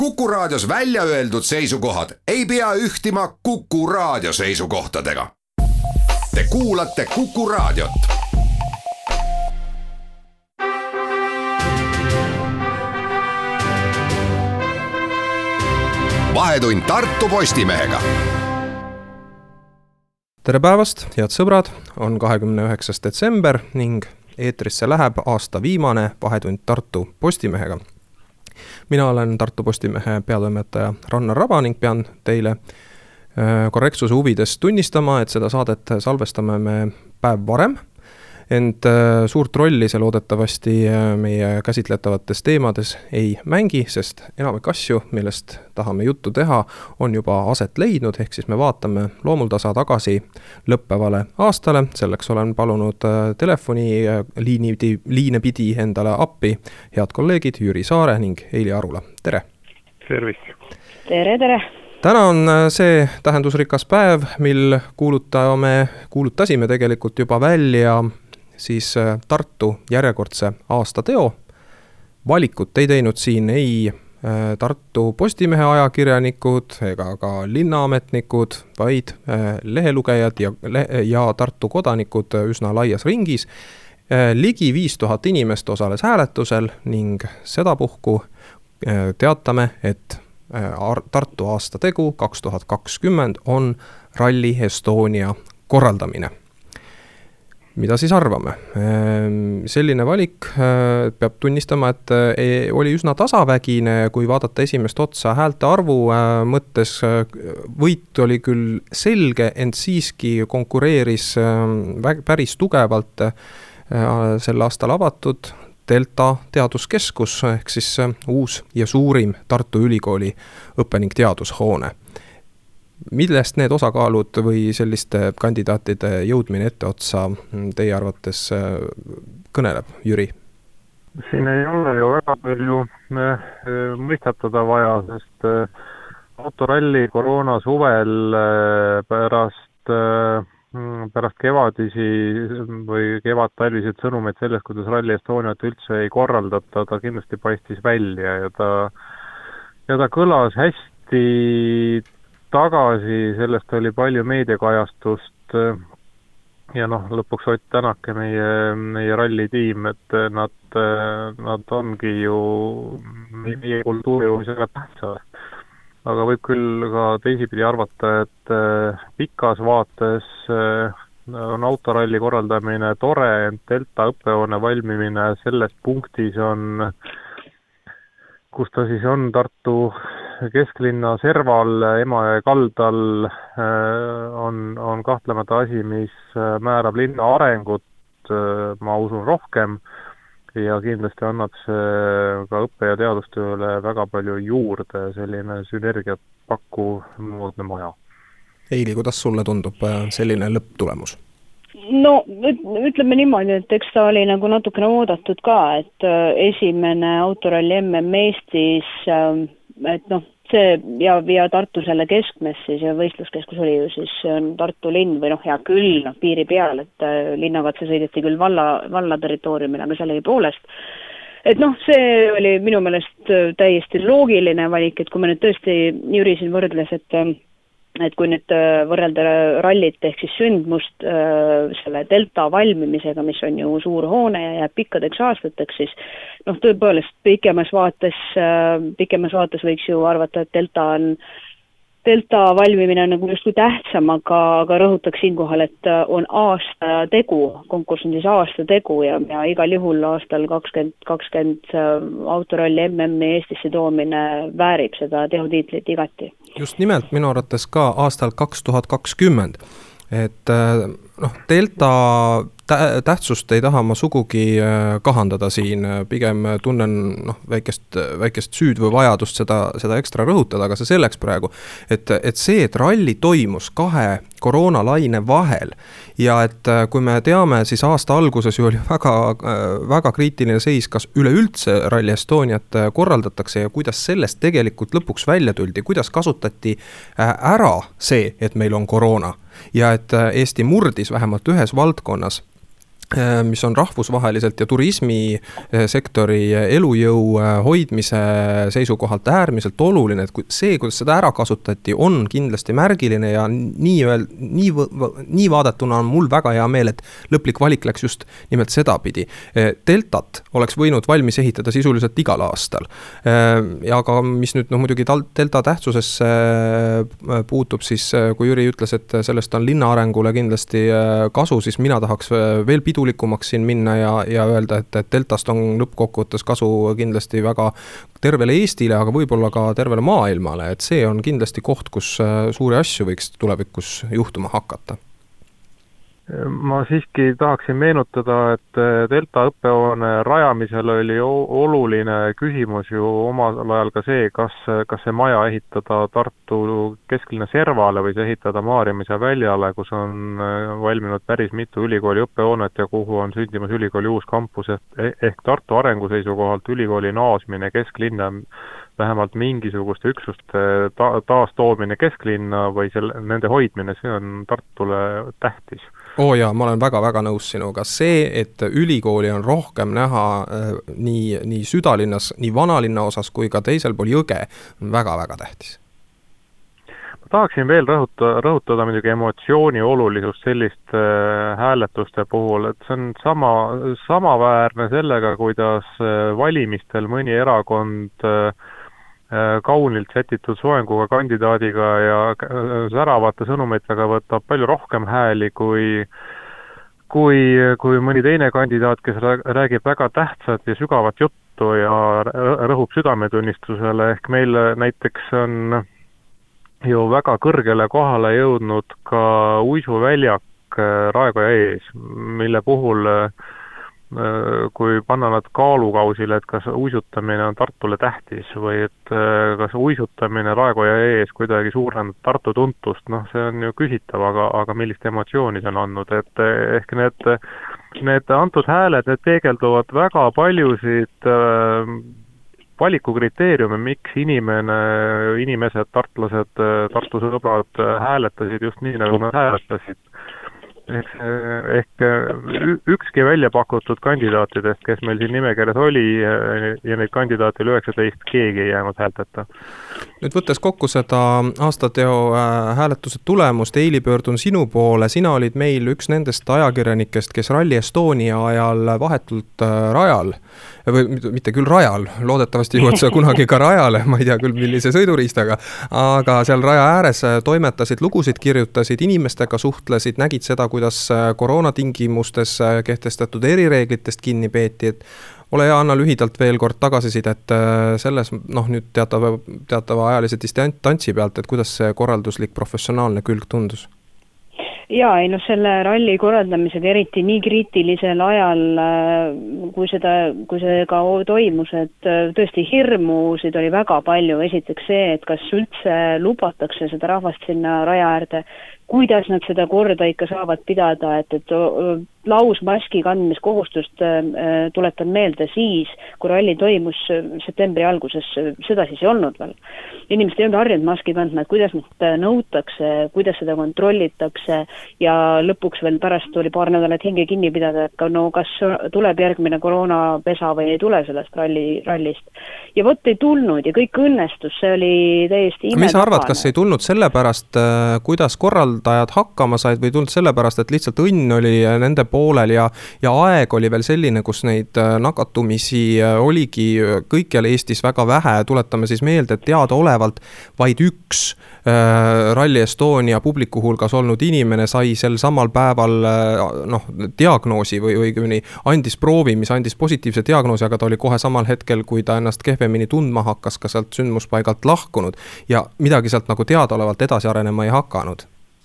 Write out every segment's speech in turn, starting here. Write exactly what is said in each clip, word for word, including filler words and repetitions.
Kuku Raadios välja öeldud seisukohad ei pea ühtima Kuku Raadio seisukohtadega. Te kuulate Kuku Raadiot. Vahetund Tartu Postimehega. Tere päevast, head sõbrad, on kahekümne üheksas detsember ning eetrisse läheb aasta viimane Vahetund Tartu Postimehega. Mina olen Tartu Postimehe peatoimetaja Rannar Raba ning pean teile korrektsuse huvides tunnistama, et seda saadet salvestame me päev varem. Ent suurt rolli see loodetavasti meie käsitletavates teemades ei mängi, sest enamik asju, millest tahame juttu teha, on juba aset leidnud, ehk siis me vaatame loomultasa tagasi lõppevale aastale. Selleks olen palunud telefoni liini, liine pidi endale appi head kolleegid Jüri Saare ning Eili Arula. Tere! Tervist! Tere, tere! Täna on see tähendusrikas päev, mil kuulutame, kuulutasime tegelikult juba välja siis Tartu järjekordse aastateo. Valikut ei teinud siin ei Tartu Postimehe ajakirjanikud ega ka linnaametnikud, vaid lehelugejad ja, ja Tartu kodanikud üsna laias ringis. Ligi viis tuhat inimest osales hääletusel ning sedapuhku teatame, et Tartu aastategu kaks tuhat kakskümmend on Rally Estonia korraldamine. Mida siis arvame? Selline valik peab tunnistama, et oli üsna tasavägine, kui vaadata esimest otsa häälte arvu mõttes. Võit oli küll selge, ent siiski konkureeris päris tugevalt sel aastal avatud Delta teaduskeskus, ehk siis uus ja suurim Tartu Ülikooli õppe- ning teadushoone. Millest need osakaalud või selliste kandidaatide jõudmine etteotsa teie arvates kõneleb, Jüri? Siin ei ole ju väga palju mõistatada vaja, sest autoralli koroona suvel pärast, pärast kevadisi või kevad-talvised sõnumeid sellest, kuidas Rally Estoniat üldse ei korraldata, ta kindlasti paistis välja ja ta, ja ta kõlas hästi tagasi, sellest oli palju meediakajastust ja noh, lõpuks Ott Tänake, meie, meie ralli tiim, et nad, nad ongi ju meie kultuuri väga tähtsad. Aga võib küll ka teisipidi arvata, et pikas vaates on autoralli korraldamine tore, ent Delta õppehoone valmimine selles punktis on, kus ta siis on Tartu kesklinna serval, Emajõe kaldal, on, on kahtlemata asi, mis määrab linna arengut, ma usun, rohkem ja kindlasti annab see ka õppe- ja teadustööle väga palju juurde, selline sünergiat pakku moodne maja. Eili, kuidas sulle tundub selline lõpptulemus? No ütleme niimoodi, et eks ta oli nagu natukene oodatud ka, et esimene autoralli M M Eestis, et noh, see ja, ja Tartu selle keskmes siis ja võistluskeskus oli ju siis Tartu linn või noh, hea küll, noh, piiri peal, et linnakatse sõideti küll valla, valla territooriumil, aga sellegi poolest. Et noh, see oli minu meelest täiesti loogiline valik, et kui me nüüd tõesti Jüri siin võrdles, et et kui nüüd võrrelda rallit ehk siis sündmust selle Delta valmimisega, mis on ju suur hoone ja jääb pikkadeks aastateks, siis noh, tõepoolest pikemas vaates, pikemas vaates võiks ju arvata, et Delta on Delta valmimine on nagu justkui tähtsam, aga, aga rõhutaks siinkohal, et on aasta tegu, konkurss on siis aasta tegu ja, ja igal juhul aastal kakskümmend kakskümmend autoralli M M-i Eestisse toomine väärib seda teotiitlit igati. Just nimelt minu arvates ka aastal kaks tuhat kakskümmend, et noh, Delta tähtsust ei taha ma sugugi kahandada siin, pigem tunnen noh, väikest, väikest süüd või vajadust seda, seda ekstra rõhutada, aga see selleks praegu, et, et see, et ralli toimus kahe koroonalaine vahel ja et kui me teame, siis aasta alguses ju oli väga, väga kriitiline seis, kas üleüldse Rally Estoniat korraldatakse ja kuidas sellest tegelikult lõpuks välja tuldi, kuidas kasutati ära see, et meil on koroona ja et Eesti murdis vähemalt ühes valdkonnas mis on rahvusvaheliselt ja turismisektori elujõu hoidmise seisukohalt äärmiselt oluline, et see, kuidas seda ära kasutati, on kindlasti märgiline ja nii, öel, nii, nii vaadatuna on mul väga hea meel, et lõplik valik läks just nimelt sedapidi. Deltat oleks võinud valmis ehitada sisuliselt igal aastal. Ja aga mis nüüd no, muidugi Delta tähtsusesse puutub, siis kui Jüri ütles, et sellest on linna arengule kindlasti kasu, siis mina tahaks veel pidu likumaks siin minna ja, ja öelda, et, et Deltast on lõppkokkuvõttes kasu kindlasti väga tervele Eestile, aga võib-olla ka tervele maailmale, et see on kindlasti koht, kus suuri asju võiks tulevikus juhtuma hakata. Ma siiski tahaksin meenutada, et Delta õppehoone rajamisel oli oluline küsimus ju omal ajal ka see, kas, kas see maja ehitada Tartu kesklinna servale või see ehitada Maarjamise väljale, kus on valminud päris mitu ülikooli õppehoonet ja kuhu on sündimas ülikooli uus kampus, ehk Tartu arenguseisukohalt ülikooli naasmine kesklinna, vähemalt mingisuguste üksuste ta- taastoomine kesklinna või selle, nende hoidmine, see on Tartule tähtis. Oo jaa, ma olen väga-väga nõus sinuga. See, et ülikooli on rohkem näha äh, nii, nii südalinnas, nii vanalinna osas kui ka teisel pool jõge, on väga-väga tähtis. Ma tahaksin veel rõhuta, rõhutada muidugi emotsiooni olulisust selliste äh, hääletuste puhul, et see on sama, samaväärne sellega, kuidas äh, valimistel mõni erakond äh, kaunilt sätitud soenguga kandidaadiga ja säravate sõnumitega võtab palju rohkem hääli kui, kui, kui mõni teine kandidaat, kes räägib väga tähtsat ja sügavat juttu ja rõhub südametunnistusele, ehk meil näiteks on ju väga kõrgele kohale jõudnud ka uisuväljak Raekoja ees, mille puhul kui panna nad kaalukausile, et kas uisutamine on Tartule tähtis või et kas uisutamine Raekoja ees kuidagi suurendab Tartu tuntust, noh see on ju küsitav, aga, aga millist emotsiooni see on andnud, et ehk need, need antud hääled, need peegelduvad väga paljusid äh, valikukriteeriume, miks inimene, inimesed, tartlased, Tartu sõbrad hääletasid just nii, nagu nad hääletasid. Ehk, ehk ükski välja pakutud kandidaatidest, kes meil siin nimekirjas oli ja neid kandidaate oli üheksateist, keegi ei jäänud häälteta. Nüüd võttes kokku seda aastateo hääletuse tulemust, Eili, pöördun sinu poole. Sina olid meil üks nendest ajakirjanikest, kes Rally Estonia ajal vahetult rajal, või mitte küll rajal, loodetavasti jõuad sa kunagi ka rajale, ma ei tea küll millise sõiduriistaga, aga seal raja ääres toimetasid, lugusid kirjutasid, inimestega suhtlesid, nägid seda, kuidas koroonatingimustes kehtestatud erireeglitest kinni peeti, et ole hea, anna lühidalt veel kord tagasisidet selles, noh nüüd teatava, teatava ajalise distantsi pealt, et kuidas see korralduslik professionaalne külg tundus? Jaa, ei noh, selle ralli korraldamisega eriti nii kriitilisel ajal, kui seda, kui see ka toimus, et tõesti hirmusid oli väga palju. Esiteks see, et kas üldse lubatakse seda rahvast sinna raja äärde, kuidas nad seda korda ikka saavad pidada, et, et lausmaski kandmiskohustust tuletan meelde siis, kui ralli toimus septembri alguses, seda siis ei olnud veel. Inimesed ei olnud harjunud maski kandma, et kuidas nad nõutakse, kuidas seda kontrollitakse ja lõpuks veel pärast oli paar nädalat hinge kinni pidada, et no kas tuleb järgmine koroonapesa või ei tule sellest ralli, rallist. Ja vot ei tulnud ja kõik õnnestus, see oli täiesti imetapane. Mis sa arvad, kas ei tulnud sellepärast, kuidas korraldajad hakkama said või tulnud sellepärast, et lihtsalt õnn oli nende poolel ja, ja aeg oli veel selline, kus neid nakatumisi oligi kõikjal Eestis väga vähe. Tuletame siis meelde, et teada olevalt vaid üks äh, Rally Estonia publiku hulgas olnud inimene sai sel samal päeval noh, diagnoosi või õigemini andis proovi, mis andis positiivse diagnoosi, aga ta oli kohe samal hetkel, kui ta ennast kehvemini tundma hakkas, ka sealt sündmuspaigalt lahkunud ja midagi sealt nagu teada olevalt edasi arenema ei hakanud.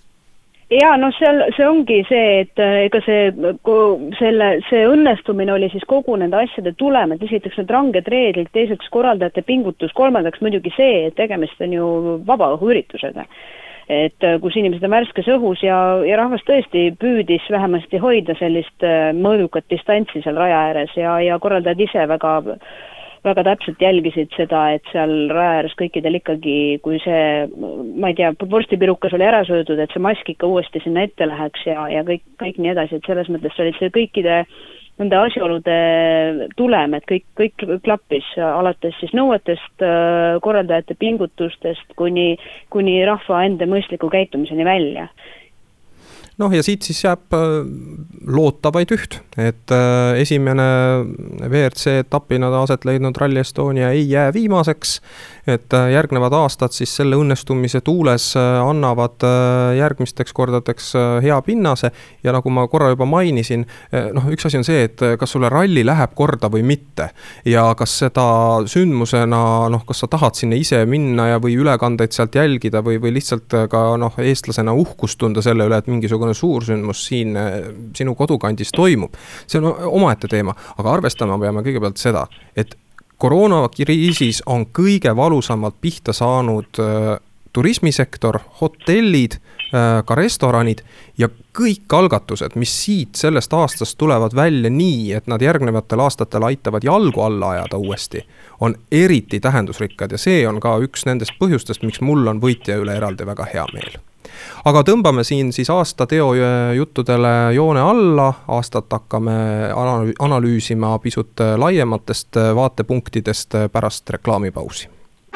Jaa, no seal, see ongi see, et ega see, selle, see õnnestumine oli siis kogu nende asjade tulem, et esiteks need ranged reeglid, teiseks korraldajate pingutus, kolmandaks muidugi see, et tegemist on ju vabaõhuüritusega. Et kus inimesed on värskes õhus ja, ja rahvas tõesti püüdis vähemasti hoida sellist mõõdukat distantsi seal raja ääres ja, ja korraldajad ise väga väga täpselt jälgisid seda, et seal raja ääres kõikidel ikkagi, kui see, ma ei tea, vorstipirukas oli ära söödud, et see mask ikka uuesti sinna ette läheks ja, ja kõik, kõik nii edasi, et selles mõttes olid see kõikide nende asjaolude tulem, et kõik, kõik klappis alates siis nõuetest, korraldajate pingutustest kuni, kuni rahva enda mõistliku käitumiseni välja. Noh ja siit siis jääb loota vaid üht, et esimene V R C etapina aset leidnud Rally Estonia ei jää viimaseks, et järgnevad aastad siis selle õnnestumise tuules annavad järgmisteks kordadeks hea pinnase ja nagu ma korra juba mainisin, noh üks asi on see, et kas sulle ralli läheb korda või mitte ja kas seda sündmusena, noh kas sa tahad sinna ise minna ja või ülekandeid sealt jälgida või, või lihtsalt ka noh eestlasena uhkust tunda selle üle, et mingisugune suursündmus siin sinu kodukandis toimub. See on omaette teema, aga arvestama peame kõigepealt seda, et koroonakriisis on kõige valusamalt pihta saanud äh, turismisektor, hotellid, äh, ka restoranid ja kõik algatused, mis siit sellest aastast tulevad välja nii, et nad järgnevatel aastatel aitavad jalgu alla ajada uuesti, on eriti tähendusrikkad ja see on ka üks nendest põhjustest, miks mul on võitja üle eraldi väga hea meel. Aga tõmbame siin siis aasta teo juttudele joone alla, aastat hakkame analüüsima pisut laiematest vaatepunktidest pärast reklaamipausi.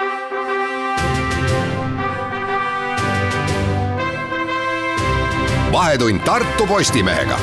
Vahetund Tartu Postimehega.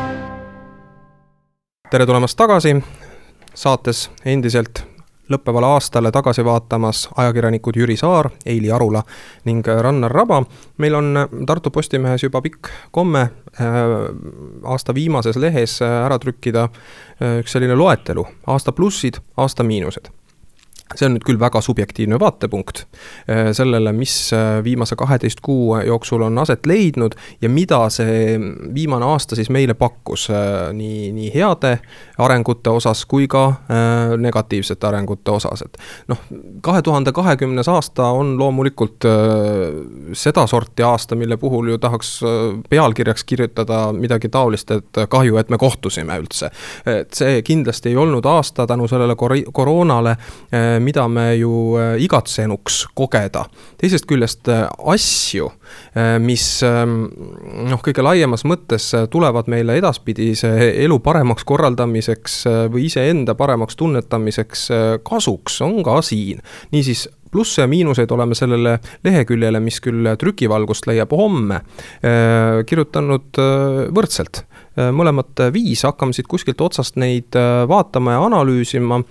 Tere tulemast tagasi, saates endiselt lõppevale aastale tagasi vaatamas ajakirjanikud Jüri Saar, Eili Arula ning Rannar Raba. Meil on Tartu Postimehes juba pikk komme aasta viimases lehes ära trükkida üks selline loetelu, aasta plussid, aasta miinused. See on nüüd küll väga subjektiivne vaatepunkt sellele, mis viimase kaheteist kuu jooksul on aset leidnud ja mida see viimane aasta siis meile pakkus nii, nii heade arengute osas kui ka negatiivsete arengute osas. Et noh, kahe tuhande kahekümnes aasta on loomulikult seda sorti aasta, mille puhul ju tahaks pealkirjaks kirjutada midagi taolist, et kahju, et me kohtusime üldse. Et see kindlasti ei olnud aasta tänu sellele koroonale, mida me ju igatsenuks kogeda. Teisest küljest asju, mis noh, kõige laiemas mõttes tulevad meile edaspidi see elu paremaks korraldamiseks või iseenda paremaks tunnetamiseks kasuks, on ka siin. Niisiis plusse ja miinuseid oleme sellele leheküljele, mis küll trükivalgust leiab homme, kirjutanud võrdselt. Mõlemad viis, hakkame siit kuskilt otsast neid vaatama ja analüüsima.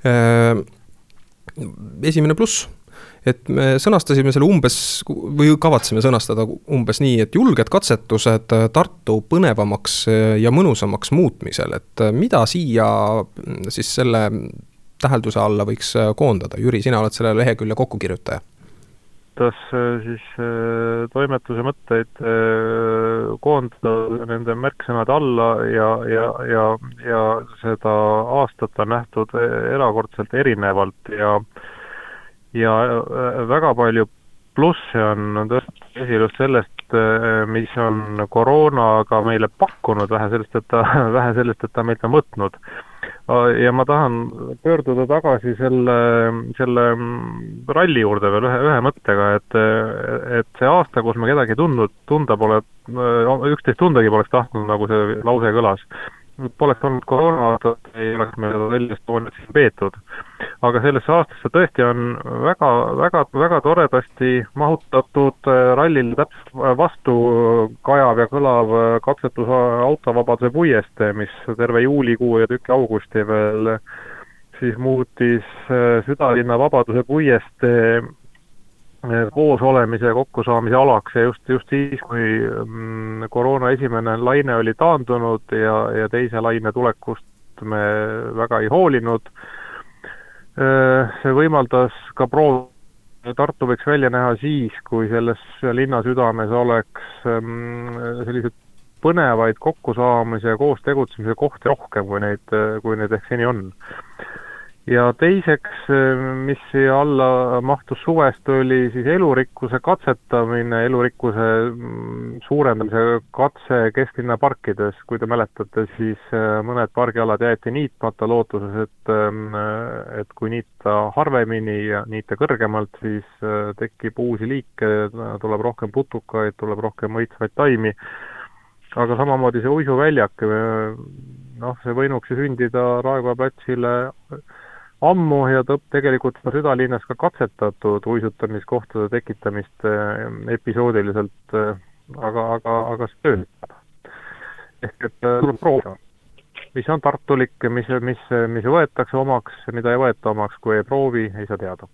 Esimene pluss, et me sõnastasime selle umbes või kavatseme sõnastada umbes nii, et julged katsetused Tartu põnevamaks ja mõnusamaks muutmisel, et mida siia siis selle tähelduse alla võiks koondada? Jüri, sina oled selle lehekülje kokkukirjutaja. Tas siis toimetuse mõtteid koondada nende märksõnade alla ja, ja, ja, ja seda aastat on nähtud erakordselt erinevalt ja, ja väga palju plusse on tõesti esilust sellest, mis on koroonaga meile pakkunud, vähe sellest, et ta, vähe sellest, et ta meilt on võtnud. Ja ma tahan pöörduda tagasi selle, selle ralli juurde veel ühe, ühe mõttega, et, et see aasta, kus me kedagi tundnud, tunda pole, üksteist tundagi poleks tahtnud, nagu see lause kõlas. Poleks olnud koroona, ei oleks me seda Rally Estoniat siin peetud. Aga sellesse aastasse tõesti on väga, väga, väga toredasti mahutatud rallile täpselt vastu kajav ja kõlav katsetus autovabaduse puieste, mis terve juulikuu ja tükki augusti veel siis muutis südalinna vabaduse puieste koos olemise ja kokkusaamise alaks ja just, just siis, kui koroona esimene laine oli taandunud ja, ja teise laine tulekust me väga ei hoolinud. See võimaldas ka proov, Tartu võiks välja näha siis, kui selles linna südames oleks sellised põnevaid kokkusaamise ja koos tegutsemise kohti rohkem, kui neid, kui neid ehk seni on. ja teiseks, mis siia alla mahtus suvest, oli siis elurikkuse katsetamine, elurikkuse suurendamise katse kesklinna parkides. Kui te mäletate, siis mõned pargialad jäeti niitmata lootuses, et, et kui niita harvemini ja niita kõrgemalt, siis tekib uusi liike, tuleb rohkem putukaid, tuleb rohkem õitsvaid taimi. Aga samamoodi see uisuväljak, noh, see võinuks ju sündida Raekoja platsile ammu ja tõpp tegelikult südalinnas ka katsetatud uisutamiskohtade tekitamist episoodiliselt, aga, aga, aga see töötab. Ehk et tuleb proovida, mis on tartulik, mis, mis, mis võetakse omaks, mida ei võeta omaks, kui ei proovi, ei saa teada.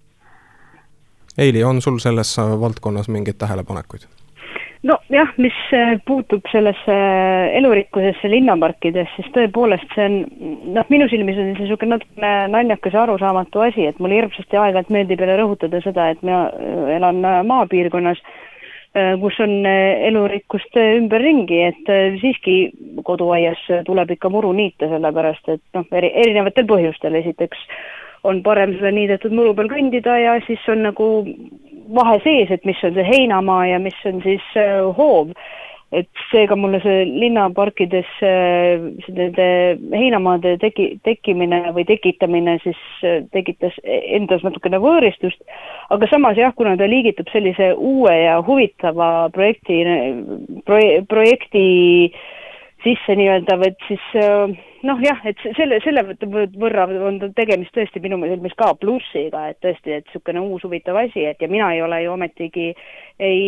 Eili, on sul selles valdkonnas mingeid tähelepanekuid? No jah, mis puutub sellesse elurikkusesse linnaparkides, siis tõepoolest see on, noh, minu silmis on see niisugune natuke naljakas ja arusaamatu asi, et mul hirmsasti aeg-ajalt meeldib jälle rõhutada seda, et mina elan maapiirkonnas, kus on elurikkust ümberringi, et siiski koduaias tuleb ikka muru niita, sellepärast et noh, eri, erinevatel põhjustel esiteks on parem seda niidetud muru peal kõndida ja siis on nagu vahe sees, et mis on see heinamaa ja mis on siis äh, hoov. Et seega mulle see linnaparkides äh, nende heinamaade teki, tekkimine või tekitamine siis äh, tekitas endas natukene võõristust, aga samas jah, kuna ta liigitub sellise uue ja huvitava projekti, proje, projekti sisse nii-öelda, et siis noh jah, et selle, selle võrra on tegemist tõesti minu silmis ka plussiga, et tõesti, et niisugune uus huvitav asi, et ja mina ei ole ju ometigi ei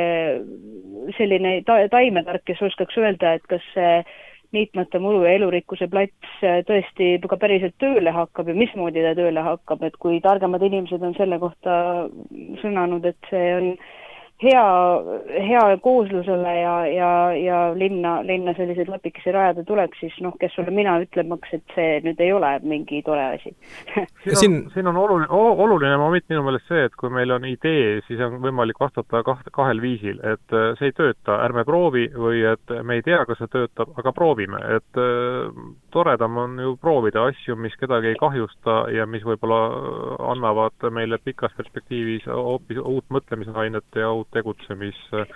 selline ta, taimetark, kes oskaks öelda, et kas niitmata muru ja elurikkuse plats tõesti ka päriselt tööle hakkab ja mismoodi ta tööle hakkab, et kui targemad inimesed on selle kohta sõnanud, et see on hea, hea kooslusele ja, ja, ja linna, linna selliseid lapikesi rajada tuleks, siis noh, kes sulle mina ütlemaks, et see nüüd ei ole mingi tore asi. siin, on, siin on oluline, oluline moment minu meelest see, et kui meil on idee, siis on võimalik vastata kahel viisil, et see ei tööta, ärme proovi või et me ei tea, kas see töötab, aga proovime. Et toredam on ju proovida asju, mis kedagi ei kahjusta ja mis võib-olla annavad meile pikas perspektiivis hoopis uut mõtlemisainet ja uut tegutsemis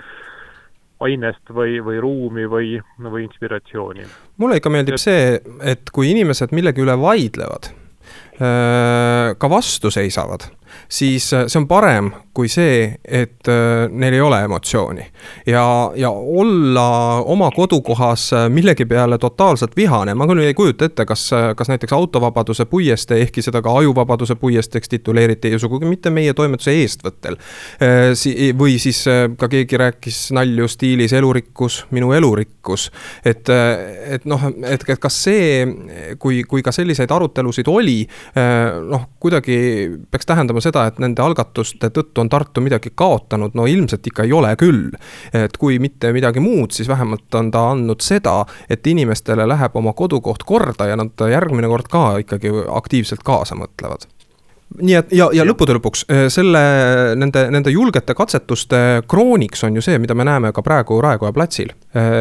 ainest või, või ruumi või, või inspiratsiooni. Mulle ikka meeldib et... see, et kui inimesed millegi üle vaidlevad, ka vastu seisavad, siis see on parem kui see, et neil ei ole emotsiooni. Ja, ja olla oma kodukohas millegi peale totaalselt vihane. Ma küll ei kujuta ette, kas, kas näiteks autovabaduse puieste, ehkki seda ka ajuvabaduse puiesteks tituleeriti ja sugugi mitte meie toimetuse eestvõttel. Või siis ka keegi rääkis nalju stiilis elurikkus, minu elurikkus. Et, et noh, et kas see, kui, kui ka selliseid arutelusid oli, noh, kuidagi peaks tähendama seda, et nende algatuste tõttu on Tartu midagi kaotanud, no ilmselt ikka ei ole küll. Et kui mitte midagi muud, siis vähemalt on ta andnud seda, et inimestele läheb oma kodukoht korda ja nad järgmine kord ka ikkagi aktiivselt kaasa mõtlevad. Nii et ja, ja lõppude lõpuks selle, nende, nende julgete katsetuste krooniks on ju see, mida me näeme ka praegu Raekoja platsil.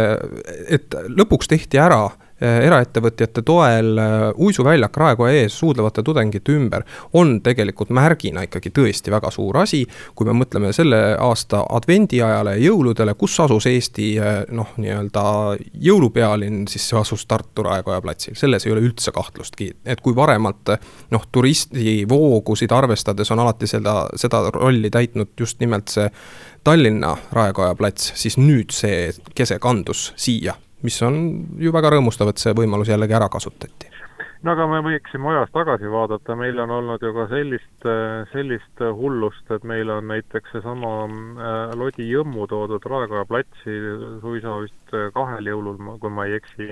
Et lõpuks tehti ära eraettevõtjate toel uisuväljak Raekoja ees suudlevate tudengite ümber on tegelikult märgina ikkagi tõesti väga suur asi. Kui me mõtleme selle aasta advendi ajale ja jõuludele, kus asus Eesti noh, nii-öelda jõulupealinn, siis see asus Tartu Raekoja platsil. Selles ei ole üldse kahtlustki, et kui varemalt noh, turistivoogusid arvestades on alati seda, seda rolli täitnud just nimelt see Tallinna Raekoja plats, siis nüüd see kese kandus siia, mis on ju väga rõõmustav, et see võimalus jällegi ära kasutati. No aga me võiksime ajas tagasi vaadata, meil on olnud ju ka sellist, sellist hullust, et meil on näiteks seesama Lodi Jõmmu toodud Raekoja platsi suisa vist kahel jõulul, kui ma ei eksi,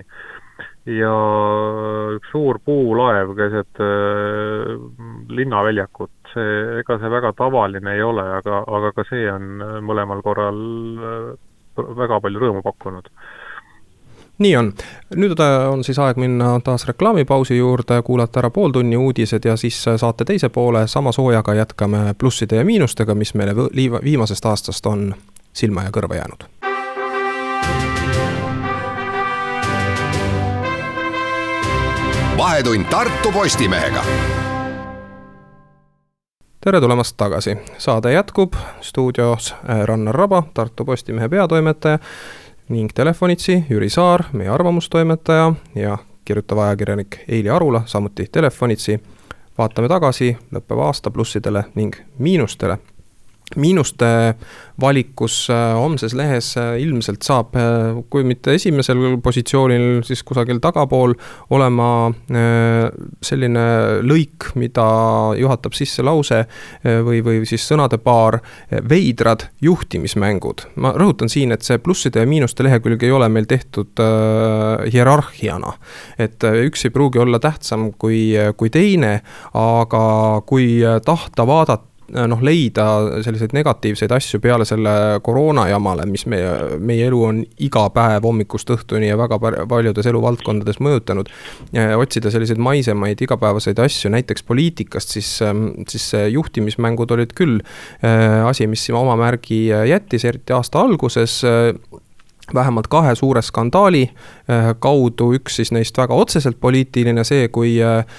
ja üks suur puulaev keset linnaväljakut. See, ega see väga tavaline ei ole, aga, aga ka see on mõlemal korral väga palju rõõmu pakkunud. Nii on. Nüüd on siis aeg minna taas reklaamipausi juurde, kuulata ära pool tunni uudised ja siis saate teise poole sama soojaga jätkame plusside ja miinustega, mis meile viimasest aastast on silma ja kõrva jäänud. Vahetund Tartu Postimehega. tere tulemast tagasi. Saade jätkub stuudios Rannar Raba, Tartu Postimehe peatoimetaja ning telefonitsi Jüri Saar, meie arvamustoimetaja ja kirjutav ajakirjanik Eili Arula, samuti telefonitsi. Vaatame tagasi lõppeva aasta plussidele ning miinustele. Miinuste valikus homses lehes ilmselt saab, kui mitte esimesel positsioonil, siis kusagil tagapool olema selline lõik, mida juhatab sisse lause või, või siis sõnade paar veidrad juhtimismängud. Ma rõhutan siin, et see plusside ja miinuste lehekülg ei ole meil tehtud hierarhiana. Et üks ei pruugi olla tähtsam kui, kui teine, aga kui tahta vaadata, noh, leida selliseid negatiivseid asju peale selle koroona jamale, mis meie, meie elu on iga päev hommikust õhtuni ja väga paljudes eluvaldkondades mõjutanud. Otsida selliseid maisemaid igapäevaseid asju, näiteks poliitikast, siis, siis juhtimismängud olid küll asi, mis oma märgi jättis, eriti aasta alguses, vähemalt kahe suure skandaali kaudu, üks siis neist väga otseselt poliitiline, see, kui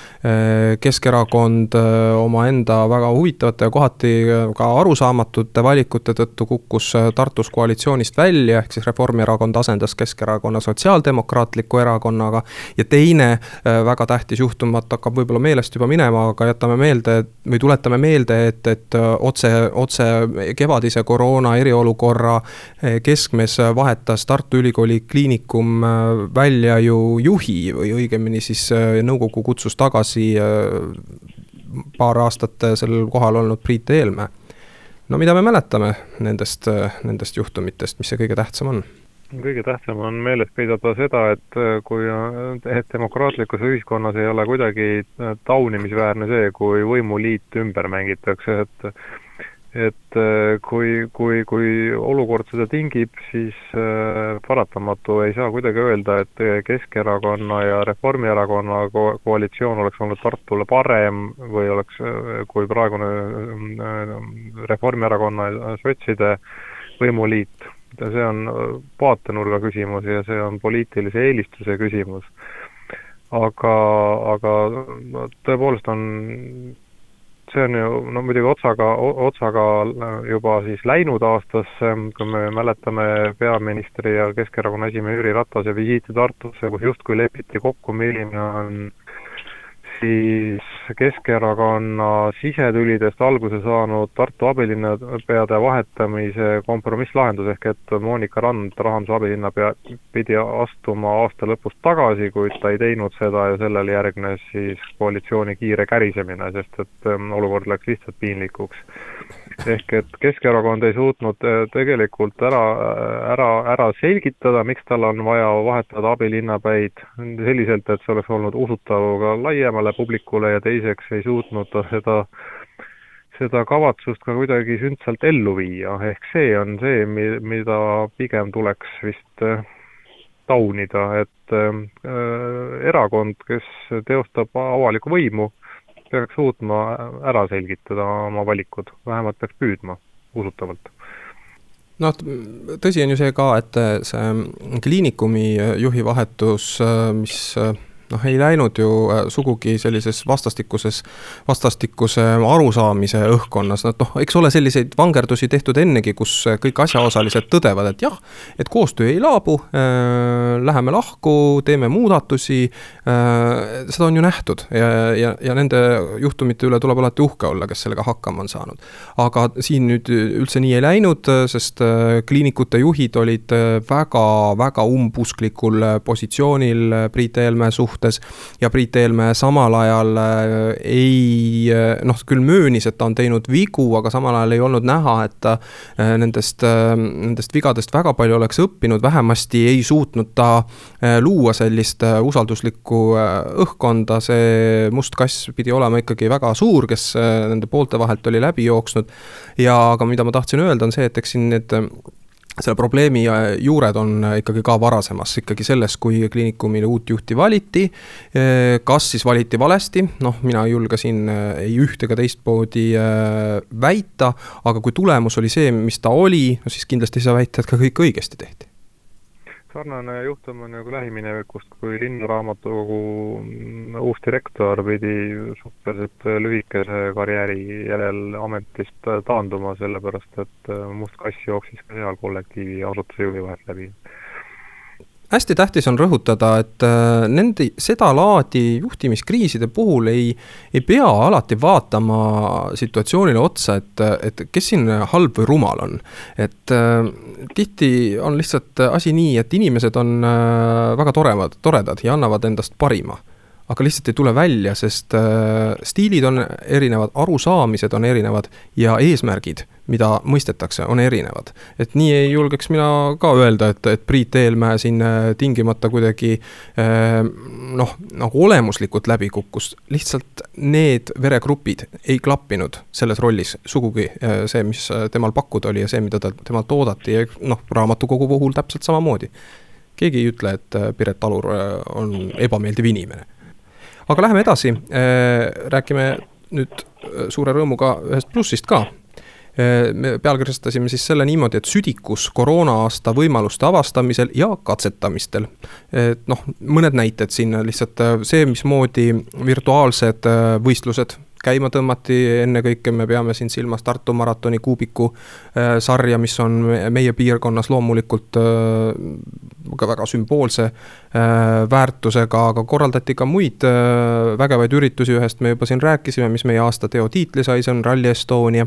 Keskerakond oma enda väga huvitavate ja kohati ka arusaamatute valikute tõttu kukkus Tartus koalitsioonist välja, ehk siis Reformierakond asendas Keskerakonna sotsiaaldemokraatliku erakonnaga, ja teine väga tähtis juhtumat hakkab võib-olla meelest juba minema, aga jätame meelde, või tuletame meelde, et, et otse, otse kevadise koroona eriolukorra keskmes vahetas Tartu Ülikooli kliinikum välja ju juhi või õigemini siis nõukogu kutsus tagasi paar aastat sellel kohal olnud Priit Eelmäe. No mida me mäletame nendest, nendest juhtumitest, mis see kõige tähtsam on? Kõige tähtsam on meeles pidada seda, et kui et demokraatlikus ühiskonnas ei ole kuidagi taunimisväärne see, kui võimuliit ümber mängitakse, et et kui, kui, kui olukord seda tingib, siis paratamatu ei saa kuidagi öelda, et Keskerakonna ja Reformierakonna koalitsioon oleks olnud Tartule parem või oleks, kui praegune Reformierakonna ja sotside võimuliit. See on vaatenurga küsimus ja see on poliitilise eelistuse küsimus. Aga, aga tõepoolest on see on ju, no muidugi otsaga, otsaga juba siis läinud aastasse, kui me mäletame peaministri ja Keskerakonna esimehe Jüri Ratase visiiti Tartusse, kus justkui lepiti kokku, milline on siis Keskerakonna sisetülidest alguse saanud Tartu abilinnapeade vahetamise kompromisslahendus, ehk et Monika Rand, rahanduse abilinnapea, pidi astuma aasta lõpust tagasi, kuid ta ei teinud seda ja sellele järgnes siis koalitsiooni kiire kärisemine, sest et olukord läks lihtsalt piinlikuks. Ehk et Keskerakond ei suutnud tegelikult ära, ära, ära selgitada, miks tal on vaja vahetada abilinnapäid selliselt, et see oleks olnud usutav ka laiemale publikule ja teiseks ei suutnud seda, seda kavatsust ka kuidagi sündsalt ellu viia. Ehk see on see, mida pigem tuleks vist taunida, et äh, erakond, kes teostab avalikku võimu, peaks suutma ära selgitada oma valikud, vähemalt peaks püüdma usutavalt. No, tõsi on ju see ka, et see kliinikumi juhi vahetus, mis noh, ei läinud ju sugugi sellises vastastikuses, vastastikuse arusaamise õhkonnas. No, eks ole selliseid vangerdusi tehtud ennegi, kus kõik asjaosalised tõdevad, et jah, et koostöö ei laabu, äh, läheme lahku, teeme muudatusi, äh, seda on ju nähtud ja, ja, ja nende juhtumite üle tuleb alati uhke olla, kes sellega hakkama on saanud. Aga siin nüüd üldse nii ei läinud, sest kliinikute juhid olid väga, väga umbusklikul positsioonil Priit Eelmäe suht ja Priit Eelmäe samal ajal ei, noh, küll möönis, et ta on teinud vigu, aga samal ajal ei olnud näha, et ta nendest, nendest vigadest väga palju oleks õppinud, vähemasti ei suutnud ta luua sellist usalduslikku õhkkonda, see must kass pidi olema ikkagi väga suur, kes nende poolte vahelt oli läbi jooksnud ja aga mida ma tahtsin öelda on see, et eks siin need selle probleemi juured on ikkagi ka varasemas, ikkagi selles, kui kliinikumile uut juhti valiti, kas siis valiti valesti, noh, mina ei julge siin ei üht ega teistpoodi väita, aga kui tulemus oli see, mis ta oli, no siis kindlasti ei saa väita, et ka kõik õigesti tehti. sarnane juhtum on nagu lähiminevikust, kui Linnaraamatukogu uus direktor pidi suhteliselt lühikese karjääri järel ametist taanduma, sellepärast et must kass jooksis ka seal kollektiivi ja asutuse juhi vahelt läbi. Hästi tähtis on rõhutada, et nende seda laadi juhtimiskriiside puhul ei, ei pea alati vaatama situatsioonile otsa, et, et kes siin halb või rumal on. Et tihti on lihtsalt asi nii, et inimesed on väga torevad, toredad ja annavad endast parima. Aga lihtsalt ei tule välja, sest stiilid on erinevad, arusaamised on erinevad ja eesmärgid, mida mõistetakse, on erinevad. Et nii ei julgeks mina ka öelda, et, et Priit Eelmäe siin tingimata kuidagi noh, nagu olemuslikult läbi kukkus. Lihtsalt need veregrupid ei klappinud selles rollis sugugi see, mis temal pakkuda oli ja see, mida ta, temalt oodati ja noh, raamatukogu puhul täpselt samamoodi. Keegi ei ütle, et Piret Alur on ebameeldiv inimene. Aga läheme edasi, räägime nüüd suure rõõmuga ühest plussist ka. Me pealkirjastasime siis selle niimoodi, et südikus koroona-aasta võimaluste avastamisel ja katsetamistel. Et noh, mõned näited siin lihtsalt see, mismoodi virtuaalsed võistlused käima tõmmati, enne kõike me peame siin silmas Tartu maratoni kuubiku sarja, mis on meie piirkonnas loomulikult ka väga sümboolse väärtusega, aga korraldati ka muid vägevaid üritusi, ühest me juba siin rääkisime, mis meie aasta teo tiitli sai, see on Rally Estonia.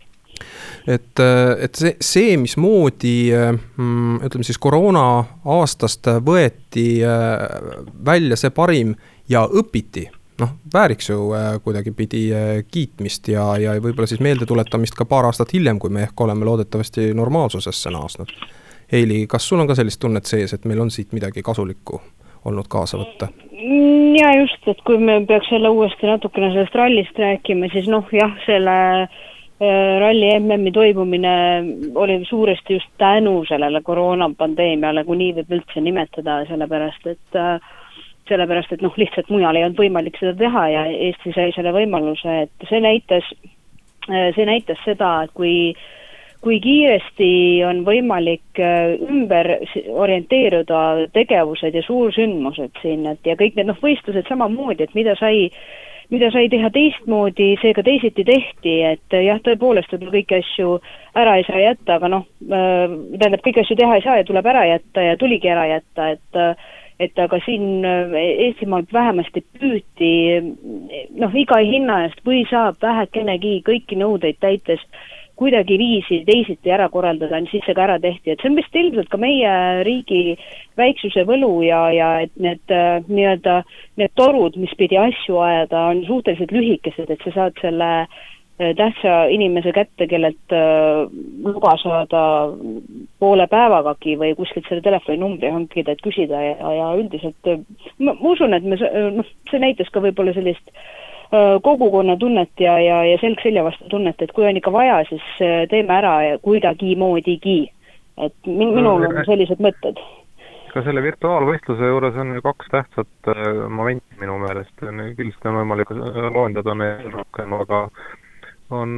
Et, et see, see, mismoodi ütleme siis koroona aastast võeti välja see parim ja õpiti, noh, vääriks ju kuidagi pidi kiitmist ja, ja võib-olla siis meeldetuletamist ka paar aastat hiljem, kui me ehk oleme loodetavasti normaalsusesse naasnud. Eili, kas sul on ka sellist tunnet sees, et meil on siit midagi kasulikku olnud kaasa võtta? Ja just, et kui me peaks jälle uuesti natukene sellest rallist rääkima, siis noh, jah, selle ralli M M-i toimumine oli suuresti just tänu sellele koroonapandeemiale, kui nii võib üldse nimetada, sellepärast, et sellepärast, et noh, lihtsalt mujal ei olnud võimalik seda teha ja Eesti sai selle võimaluse, et see näitas, see näitas seda, et kui, kui kiiresti on võimalik ümber orienteeruda tegevused ja suursündmused siin, et ja kõik need noh, võistlused samamoodi, et mida sai mida sai teha teistmoodi, seega teisiti tehti, et jah, tõepoolest võib kõiki asju ära ei saa jätta, aga noh, tähendab, kõiki asju teha ei saa ja tuleb ära jätta ja tuligi ära jätta, et et aga siin Eestimaal vähemasti püüti noh, iga hinna eest või saab vähekenegi kõiki nõudeid täites kuidagi viisi teisiti ära korraldada, siis see ka ära tehti. Et see on vist ilmselt ka meie riigi väiksuse võlu ja, ja et need nii-öelda need torud, mis pidi asju ajada, on suhteliselt lühikesed, et sa saad selle tähtsa inimese kätte, kellelt luba saada poole päevagagi või kuskilt selle telefoninumbri hankida, et küsida ja, ja üldiselt ma, ma usun, et me, noh, see näitas ka võib-olla sellist kogukonna tunnet ja, ja, ja selg selja vastu tunnet, et kui on ikka vaja, siis teeme ära kuidagi moodigi. Et min, minul on sellised mõtted. Ka selle virtuaalvõistluse juures on kaks tähtsat momenti minu meelest. Küllselt on võimalik loendada neil rohkem, aga on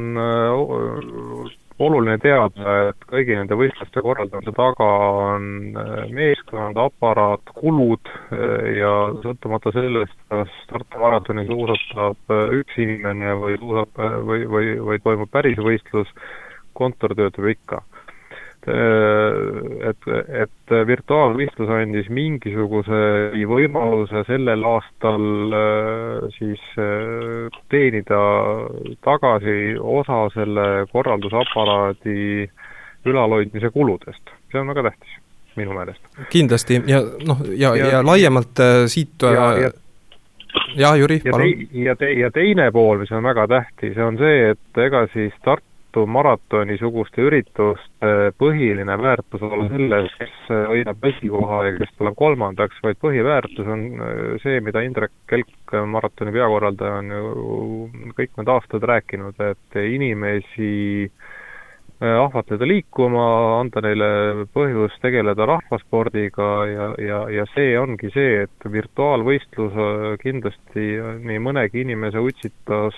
oluline teada, et kõigi nende võistluste korraldamise taga on meeskond, aparaat, kulud ja sõltumata sellest, kas Tartu maratoni suusatab üks inimene või, suusab, või, või, või toimub päris võistlus, kontor töötab ikka. Et, et virtuaalvõistlus andis mingisuguse võimaluse sellel aastal siis teenida tagasi osa selle korraldusaparaadi ülalhoidmise kuludest. See on väga tähtis minu meelest. Kindlasti ja, noh, ja, ja, ja laiemalt siit ja, ja, ja Jüri, ja, te, ja, te, ja teine pool, mis on väga tähtis, on see, et ega siis Tartu maratoni suguste ürituste põhiline väärtus olla selles, kes võidab esikoha ja kes tuleb kolmandaks, vaid põhiväärtus on see, mida Indrek Kelk, maratoni peakorraldaja, on ju kõik need aastad rääkinud, et inimesi ahvatleda liikuma, anda neile põhjus tegeleda rahvaspordiga ja, ja, ja see ongi see, et virtuaalvõistlus kindlasti nii mõnegi inimese utsitas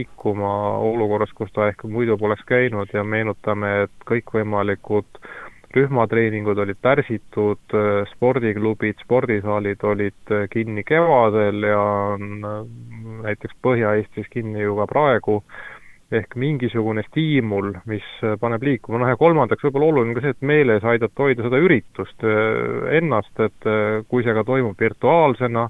liikuma olukorras, kus ta ehk muidu poleks käinud ja meenutame, et kõikvõimalikud rühmatreeningud olid pärsitud, spordiklubid, spordisaalid olid kinni kevadel ja on näiteks Põhja-Eestis kinni ju ka praegu, ehk mingisugune stiimul, mis paneb liikuma. Noh ja kolmandaks võib-olla oluline ka see, et meeles aidata hoida seda üritust ennast, et kui see ka toimub virtuaalsena,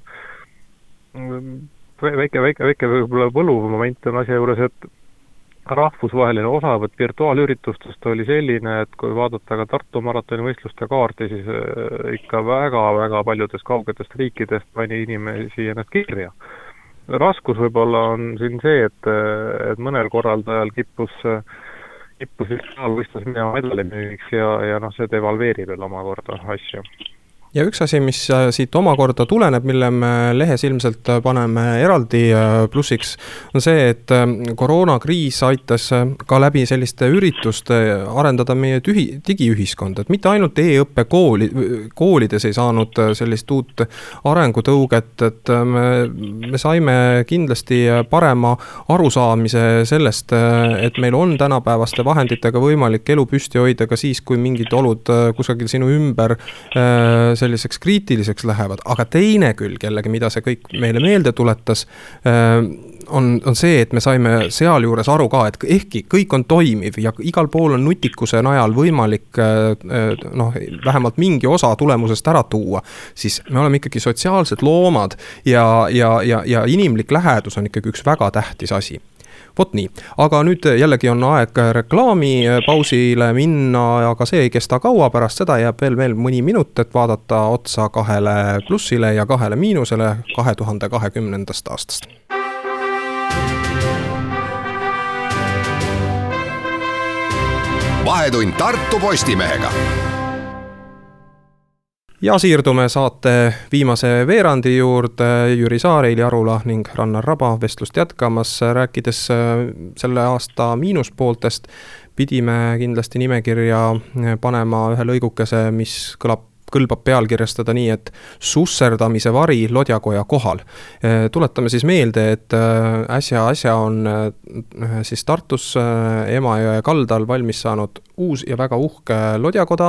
väike, väike, väike võib-olla võluv moment on asja juures, et rahvusvaheline osavõtt virtuaalüritustest oli selline, et kui vaadata ka Tartu maratoni võistluste kaarti, siis ikka väga-väga paljudest kaugetest riikidest pani inimesi ennast kirja. Raskus võib-olla on siin see, et, et mõnel korraldajal kippus, kippus virtuaalvõistlus minema medalimüügiks ja, ja noh, see devalveerib veel omakorda asju. Ja üks asi, mis siit omakorda tuleneb, mille me lehes ilmselt paneme eraldi plussiks, on see, et koroonakriis aitas ka läbi selliste ürituste arendada meie tühi, digiühiskond, et mitte ainult e-õppe kooli, koolides ei saanud sellist uut arengutõuget, et me, me saime kindlasti parema arusaamise sellest, et meil on tänapäevaste vahenditega võimalik elu püsti hoida ka siis, kui mingid olud kusagil sinu ümber selliseks kriitiliseks lähevad, aga teine külg jällegi, mida see kõik meile meelde tuletas, on, on see, et me saime seal juures aru ka, et ehkki kõik on toimiv ja igal pool on nutikuse najal võimalik noh, vähemalt mingi osa tulemusest ära tuua, siis me oleme ikkagi sotsiaalsed loomad ja, ja, ja, ja inimlik lähedus on ikkagi üks väga tähtis asi. Vot nii, aga nüüd jällegi on aeg reklaamipausile minna, aga see ei kesta kaua, pärast seda jääb veel veel mõni minut, et vaadata otsa kahele plussile ja kahele miinusele kahe tuhande kahekümnendast aastast. Vahetund Tartu Postimehega. Ja siirdume saate viimase veerandi juurde, Jüri Saar, Eili Arula ning Rannar Raba vestlust jätkamas, rääkides selle aasta miinuspooltest, pidime kindlasti nimekirja panema ühe lõigukese, mis kõlab kõlbab pealkirjastada nii, et susserdamise vari Lodjakoja kohal. Tuletame siis meelde, et äsja äsja on siis Tartus Emajõe kaldal valmis saanud uus ja väga uhke Lodjakoda.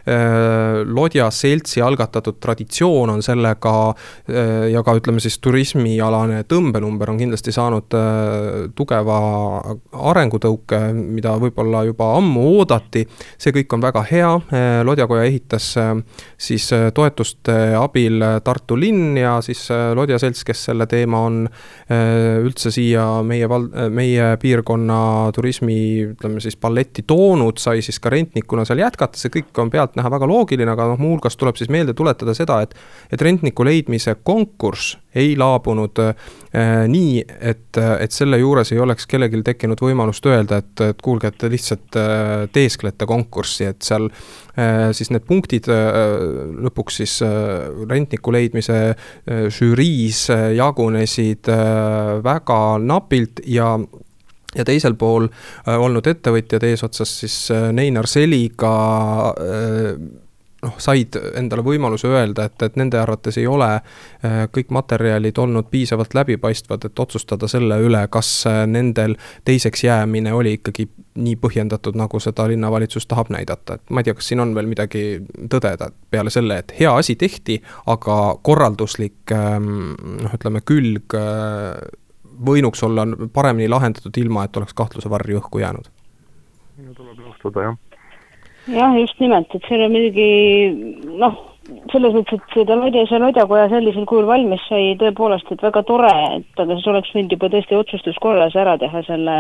Lodja seltsi algatatud traditsioon on sellega ja ka ütleme siis turismialane tõmbenumber on kindlasti saanud tugeva arengutõuke, mida võib-olla juba ammu oodati. See kõik on väga hea. Lodjakoja ehitas siis toetuste abil Tartu linn ja siis Lodja selts, kes selle teema on üldse siia meie, val- meie piirkonna turismi, ütleme siis balletti toonud, sai siis ka rentnikuna seal jätkata, see kõik on pealt näha väga loogiline, aga noh, muu hulgas tuleb siis meelde tuletada seda, et, et rentniku leidmise konkurss ei laabunud äh, nii, et, et selle juures ei oleks kellelgi tekkinud võimalust öelda, et, et kuulge, et lihtsalt äh, teesklete konkurssi, et seal äh, siis need punktid äh, lõpuks siis äh, rentniku leidmise äh, žüriis äh, jagunesid äh, väga napilt ja ja teisel pool äh, olnud ettevõtjad eesotsas siis äh, Neinar Seliga äh, noh, said endale võimaluse öelda, et, et nende arvates ei ole äh, kõik materjalid olnud piisavalt läbipaistvad, et otsustada selle üle, kas äh, nendel teiseks jäämine oli ikkagi nii põhjendatud, nagu seda linnavalitsus tahab näidata. Et ma ei tea, kas siin on veel midagi tõdeda peale selle, et hea asi tehti, aga korralduslik äh, noh, ütleme külg äh, võinuks olla paremini lahendatud ilma, et oleks kahtluse varri õhku jäänud. Tuleb nõustuda, jah. Jah, just nimelt, et see on midagi, noh, selles mõttes, et seda Lodja ja Lodjakoja sellisel kujul valmis sai tõepoolest, et väga tore, et aga see oleks võinud juba tõesti otsustuskorras ära teha selle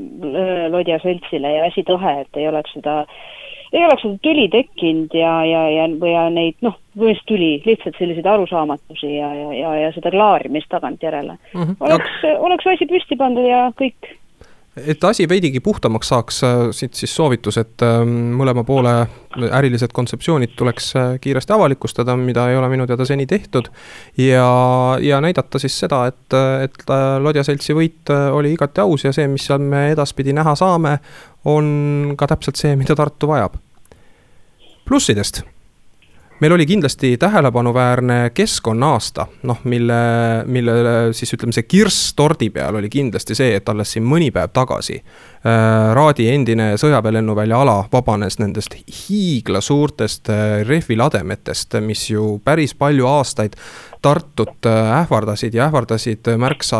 Lodja seltsile ja asi tahe, et ei oleks seda ei oleks seda tüli tekkinud ja, ja, ja, või ja neid, noh, võist tüli, lihtsalt selliseid arusaamatusi ja, ja, ja, ja seda klaarimist tagant järele. Mm-hmm. Oleks, oleks asi püsti pandud ja kõik. Et asi veidigi puhtamaks saaks, siit siis soovitus, et mõlema poole ärilised kontseptsioonid tuleks kiiresti avalikustada, mida ei ole minu teada seni tehtud ja, ja näidata siis seda, et, et Lodja seltsi võit oli igati aus ja see, mis me edaspidi näha saame, on ka täpselt see, mida Tartu vajab. Plussidest? meil oli kindlasti tähelepanuväärne keskkonna-aasta, noh, mille, mille siis ütleme, see kirss tordi peal oli kindlasti see, et alles siin mõni päev tagasi Raadi endine sõjaväelennuvälja ala vabanes nendest hiigla suurtest rehvilademetest, mis ju päris palju aastaid Tartut ähvardasid ja ähvardasid märksa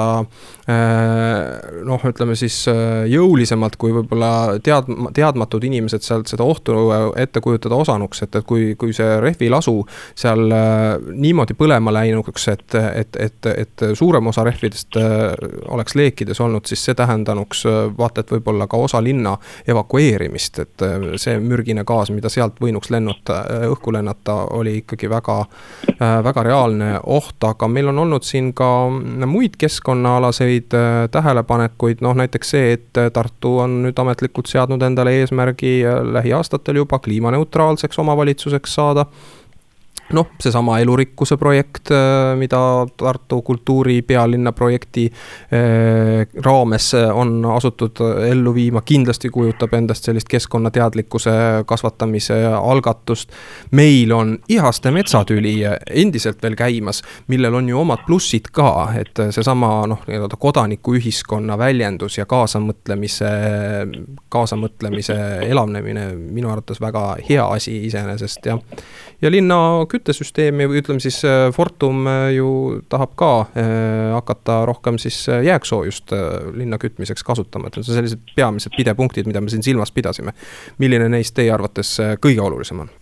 noh, ütleme siis jõulisemalt, kui võib-olla tead, teadmatud inimesed sealt seda ohtu ette kujutada osanuks, et, et kui, kui see rehvilasu seal niimoodi põlema läinuks, et, et, et, et suurem osa rehvidest oleks leekides olnud, siis see tähendanuks vaata, et võib-olla ka osa linna evakueerimist, et see mürgine gaas, mida sealt võinuks lennuta, õhku lennata, oli ikkagi väga, väga reaalne oht, aga meil on olnud siin ka muid keskkonnaalaseid tähelepanekuid, noh näiteks see, et Tartu on nüüd ametlikult seadnud endale eesmärgi lähiaastatel juba kliimaneutraalseks omavalitsuseks saada. Noh, seesama elurikkuse projekt, mida Tartu kultuuri pealinna projekti raames on asutud ellu viima, kindlasti kujutab endast sellist keskkonnateadlikkuse kasvatamise algatust. Meil on Ihaste metsatüli endiselt veel käimas, millel on ju omad plussid ka, et seesama noh, kodanikuühiskonna väljendus ja kaasamõtlemise, kaasamõtlemise elavnemine minu arvates väga hea asi iseenesest ja, ja linna küttesüsteemi või ütleme siis Fortum ju tahab ka hakata rohkem siis jääksoojust linna kütmiseks kasutama, et on sellised peamised pidepunktid, mida me siin silmas pidasime. Milline neist teie arvates kõige olulisem on?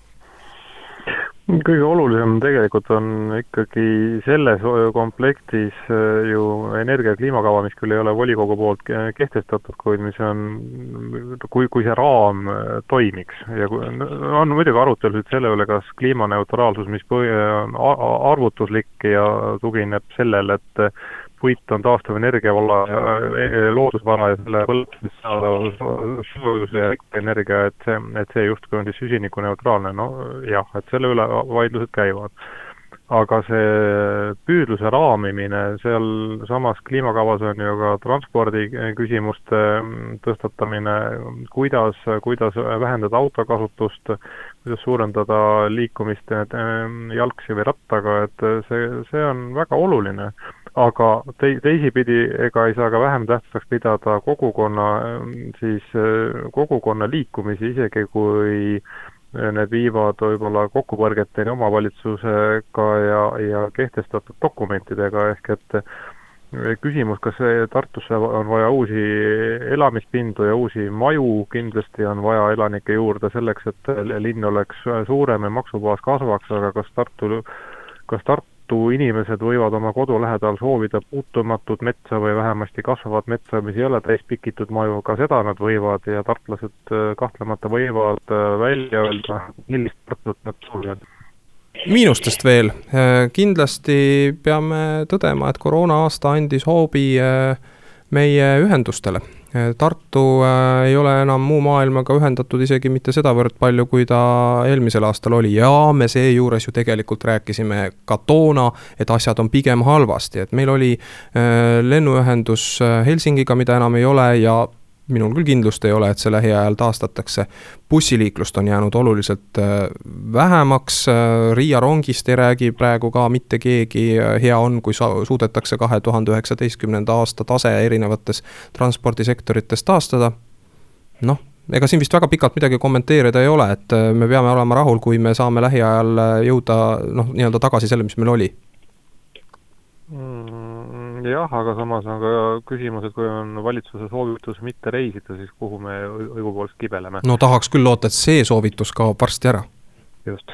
Kõige olulisem tegelikult on ikkagi selles komplektis ju energia- ja kliimakava, mis küll ei ole volikogu poolt kehtestatud, kuid mis on, kui, kui see raam toimiks. Ja on muidugi arutelusid selle üle, kas kliimaneutraalsus, mis on arvutuslik ja tugineb sellele, et puit on taastuv energiavala ja loodusvara ja selle põlvist saada soojuse ja energia, et see, et see justkui on siis süsinikuneutraalne. No jah, et selle üle vaidlused käivad. Aga see püüdluse raamimine, seal samas kliimakavas on ju ka transpordi küsimuste tõstatamine, kuidas, kuidas vähendada autokasutust, kuidas suurendada liikumist jalgsi või rattaga, et see, see on väga oluline. Aga te, teisipidi ega ei saa ka vähem tähtsaks pidada kogukonna, siis kogukonna liikumisi, isegi kui need viivad võib-olla kokkupõrgeteni omavalitsusega ja, ja kehtestatud dokumentidega, ehk et küsimus, kas Tartusse on vaja uusi elamispindu ja uusi maju, kindlasti on vaja elanike juurde selleks, et linn oleks suurem ja maksubaas kasvaks, aga kas Tartu, kas Tartu inimesed võivad oma kodu lähedal soovida puutumatut metsa või vähemasti kasvavat metsa, mis ei ole täis pikitud maju, ka seda nad võivad ja tartlased kahtlemata võivad välja öelda, millist Tartut nad soovivad. Miinustest veel. Kindlasti peame tõdema, et koroona aasta andis hoobi meie ühendustele. Tartu ei ole enam muu maailmaga ühendatud isegi mitte sedavõrd palju, kui ta eelmisel aastal oli. Ja me seejuures ju tegelikult rääkisime ka toona, et asjad on pigem halvasti. Et meil oli lennuühendus Helsingiga, mida enam ei ole ja minul küll kindlust ei ole, et see lähiajal taastatakse. Bussiliiklust on jäänud oluliselt vähemaks. Riia rongist ei räägi praegu ka mitte keegi. Hea on, kui suudetakse kahe tuhande üheksateistkümnenda aasta tase erinevates transpordisektorites taastada. Noh, ega siin vist väga pikalt midagi kommenteerida ei ole, et me peame olema rahul, kui me saame lähiajal jõuda noh, nii-öelda tagasi selle, mis meil oli. Jah, aga samas on ka küsimus, et kui on valitsuse soovitus mitte reisida, siis kuhu me õigupoolest kibeleme? No tahaks küll loota, et see soovitus kaob varsti ära. Just.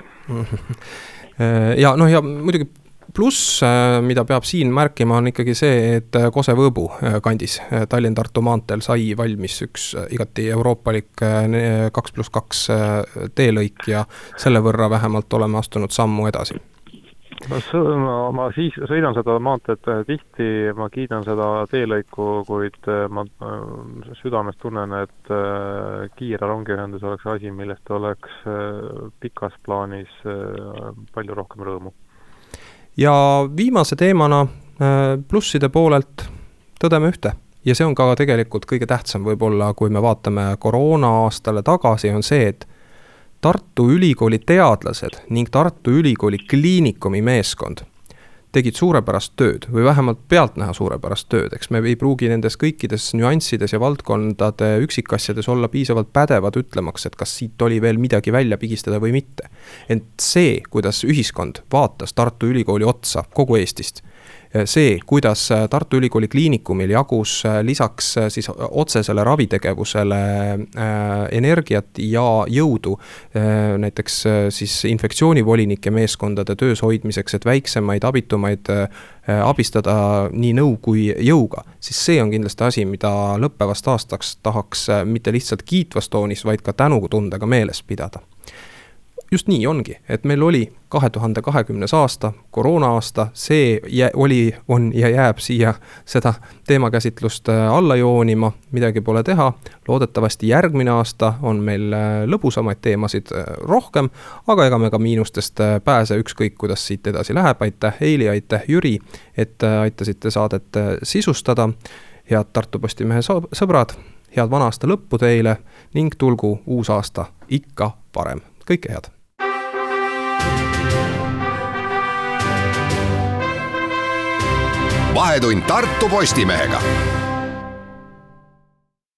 ja noh, ja muidugi pluss, mida peab siin märkima, on ikkagi see, et Kose-Võõbu kandis Tallinn-Tartu maanteel sai valmis üks igati euroopalik kaks pluss kaks teelõik ja selle võrra vähemalt oleme astunud sammu edasi. Ma, ma siis sõidan seda maanteed tihti, ma kiidan seda teelõiku, kuid ma südames tunnen, et kiire rongiühendus oleks asi, millest oleks pikas plaanis palju rohkem rõõmu. Ja viimase teemana plusside poolelt tõdeme ühte. Ja see on ka tegelikult kõige tähtsam võib-olla, kui me vaatame koroona aastale tagasi, on see, et Tartu Ülikooli teadlased ning Tartu Ülikooli kliinikumi meeskond tegid suurepärast tööd või vähemalt pealtnäha suurepärast tööd, eks me ei pruugi nendes kõikides nüanssides ja valdkondade üksikasjades olla piisavalt pädevad ütlemaks, et kas siit oli veel midagi välja pigistada või mitte. Ent see, kuidas ühiskond vaatas Tartu Ülikooli otsa kogu Eestist, see, kuidas Tartu Ülikooli kliinikumil jagus lisaks siis otsesele ravitegevusele energiat ja jõudu näiteks siis infektsioonivolinike meeskondade töös hoidmiseks, et väiksemaid abitumaid abistada nii nõu kui jõuga, siis see on kindlasti asi, mida lõppevast aastaks tahaks mitte lihtsalt kiitvas toonis, vaid ka tänutundega meeles pidada. Just nii ongi, et meil oli kahe tuhande kahekümnes aasta, koroona aasta, see jä, oli, on ja jääb siia seda teemakäsitlust alla joonima, midagi pole teha. Loodetavasti järgmine aasta on meil lõbusamaid teemasid rohkem, aga ega me ka miinustest pääse ükskõik, kuidas siit edasi läheb. Aitäh Eili, aitäh Jüri, et aitasite saadet sisustada. Head Tartu Postimehe sõbrad, head vana aasta lõppu teile ning tulgu uus aasta ikka parem. Kõike head! Vahetund Tartu Postimehega.